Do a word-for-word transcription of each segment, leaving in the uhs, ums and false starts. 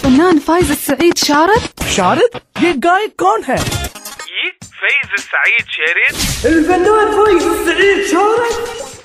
الفنان فايز السعيد شارد؟ شارد؟ ये गायक कौन है? ये फैज सईद शारिद। الفنان فايز السعيد شارد؟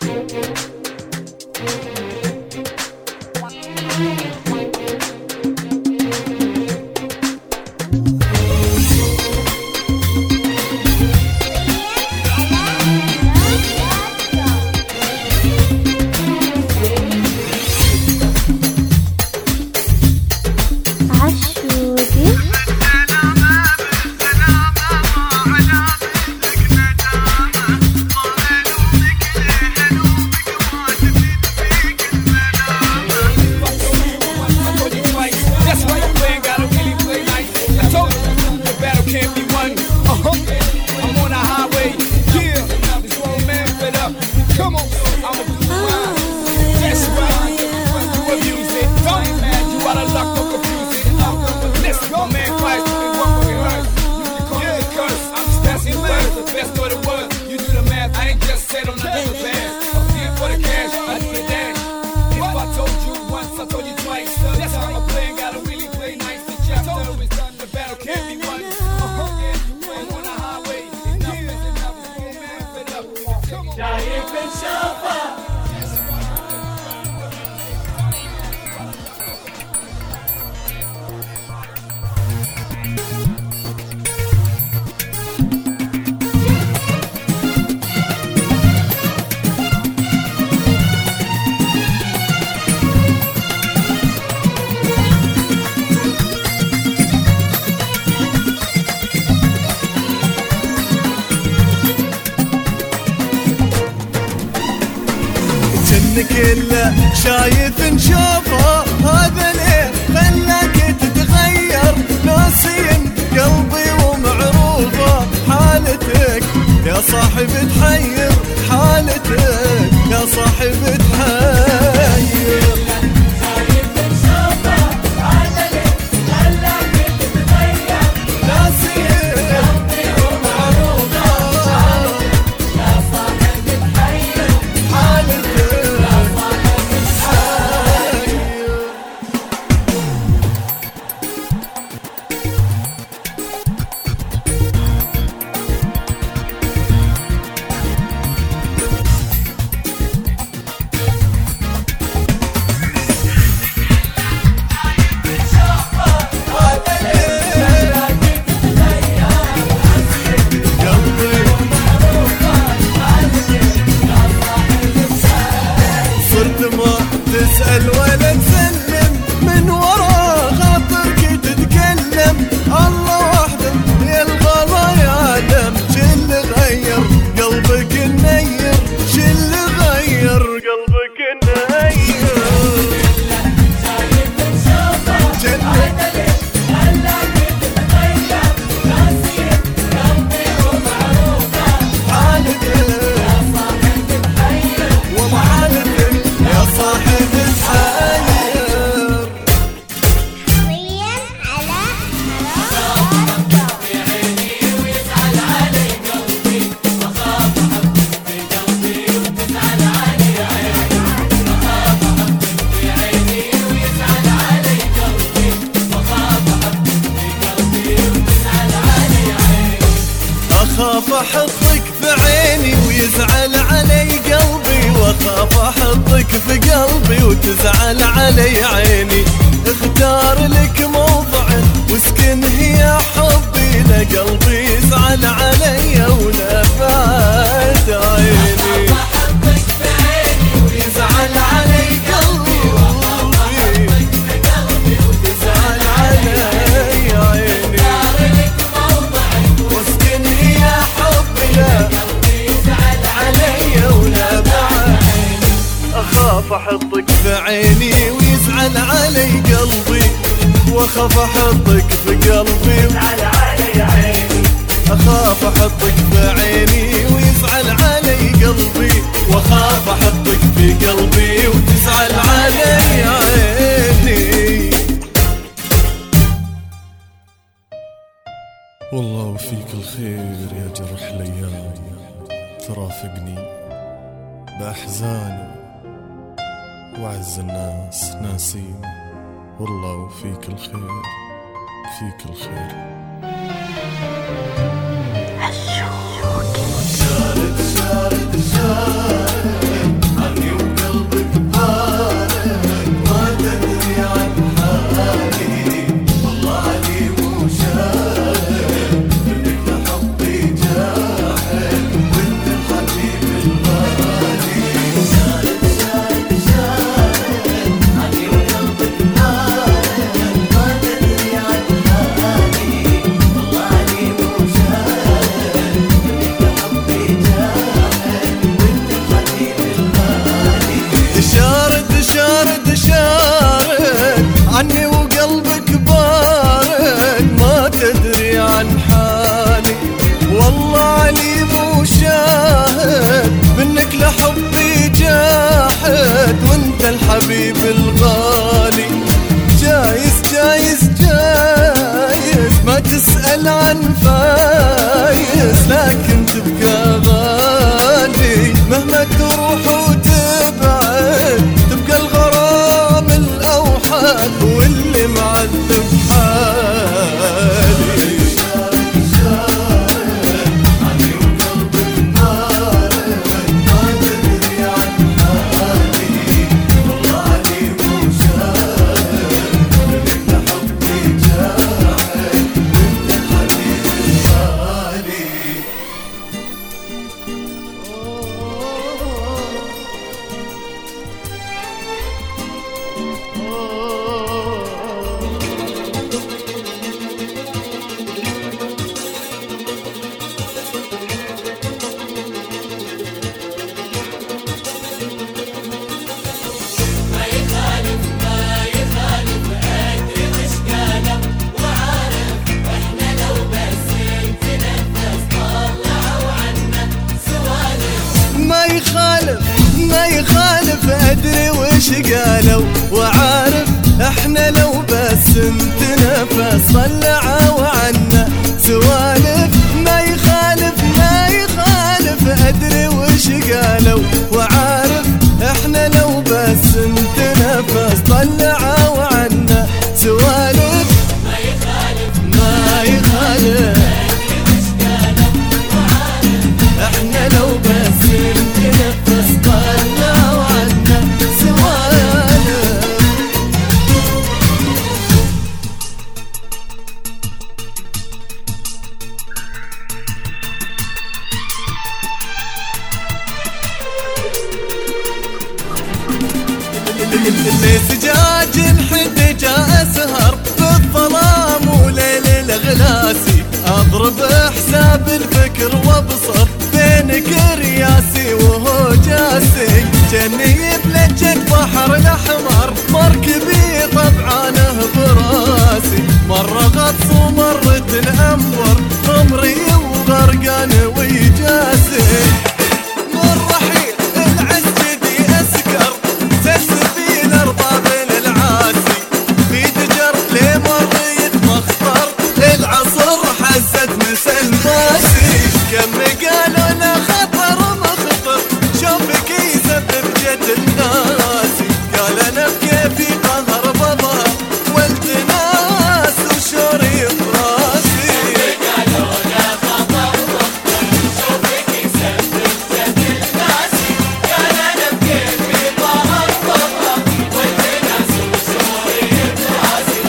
كله شايف نشوفه هذا ليه خلاك تتغير ناسين قلبي ومعروفه حالتك يا صاحب تحير حالتك يا صاحب تحير شايف نشوفه هذا ليه خلاك تتغير ناسين قلبي ومعروفه يا صاحب تحير حالتك تسأل ولا تسلم من ورا خاطرك تتكلم الله وحده يا الغلا يعلم شل غير قلبك النير شل غير قلبك النير شايف نشوفه هذا ليه خلاك تتغير ناسين قلبي ومعروفه حالتك يا صاحب تحير والله حالتك يا صاحب أخاف أحطك في عيني ويزعل علي قلبي وأخاف أحطك في قلبي وتزعل علي عيني اختار لك موضع واسكن هي حبي لا قلبي يزعل علي ولا فات عيني أخاف أحطك في عيني ويزعل علي قلبي وأخاف أحطك في قلبي وتزعل علي عيني أخاف أحطك في عيني ويزعل علي قلبي وأخاف أحطك في قلبي ويزعل علي عيني أخاف أحطك في عيني ويزعل علي قلبي وأخاف أحطك في قلبي وتزعل علي عيني. والله وفيك الخير يا جرح الأيام ترافقني بأحزاني وأعز الناس ناسين والله وفيك الخير، فيك الخير. شارد شارد شارد عني وقلبك بارد، ما تدري عن حالي والله عليم وشاهد، منك لحبي جاحد وانت الحبيب الغالي. شارد شارد شارد عني وقلبك بارد، ما تدري عن حالي والله عليم وشاهد، منك لحبي جاحد وانت الحبيب الغالي. شارد شارد شارد عني وقلبك بارد، ما تدري عن حالي والله عليم وشاهد، منك لحبي جاحد وانت الحبيب الغالي. جايز جايز جايز ما تسأل عن فايز، لكن تبقى غالي مهما تروح وتبعد، تبقى الغرام الأوحد واللي معذب حالي. شارد شارد عني وقلبك بارد، ما تدري عن حالي والله عليم وشاهد، منك لحبي جاحد وانت الحبيب الغالي. ما يخالف ما يخالف أدري وش قالوا وعارف، احنا لو بس نتنفس طلعوا عنا سوالف. ما يخالف ما يخالف أدري وش قالوا وعارف، احنا لو بس نتنفس طلعوا عنا سوالف. ما يخالف ما يخالف احنا لو بس نتنفس طلعوا عنا سوالف. اللي سجاج الحد جاء سهر بالظلام وليل الغلاسي، اضرب حساب الفكر وابصر بينك رياسي وهو جاسي، جني بلجة بحر الاحمر مركبي طبعانه براسي، مرة غطس ومرة الانبر عمري وغرقان ويجاسي. مرة حيل العسجدي اسكر سلسبيل ارضى بين العاسي، في دجر ليه مر يتمخطر العصر حزت مسل ماسي، كم قالوا له خطر مخطر شوفك يسبب جد الناسي، قال انا بكيفي قهر بظهر ولد ناس وشوري براسي. قالوا له خطر مخطر شوفك يسبب جد الناسي، قال انا بكيفي قهر بظهر ولد ناس وشوري براسي.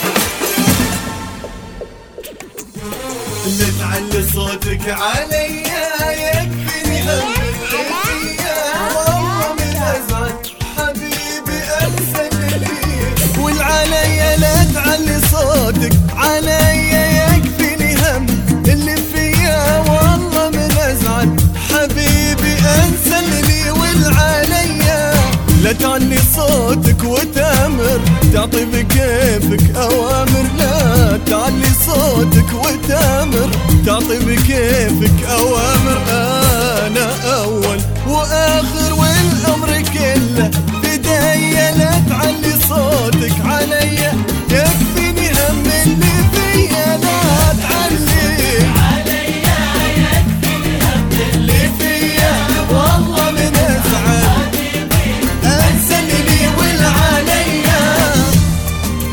اللي تعلي صوتك عليا يكفيني هم العافية، والله من أزعل حبيبي أنسى لي، والعليا لا تعلي صوتك عليا يكفيني هم اللي فيا، والله من أزعل حبيبي أنسى لي، والعليا لا تعلي صوتك وتامر تعطي بكيفك أوامر، لا تعلي صوتك وتامر تعطي بكيفك أوامر. أنا أول وآخر والأمر كله بداية، لا تعلي صوتك عليا يكفيني هم اللي فيا، لا تعلي عليا يكفيني هم اللي فيا، والله من أزعل أنسى لي والعليا.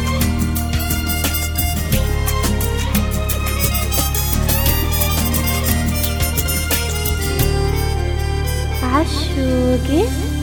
عشوقي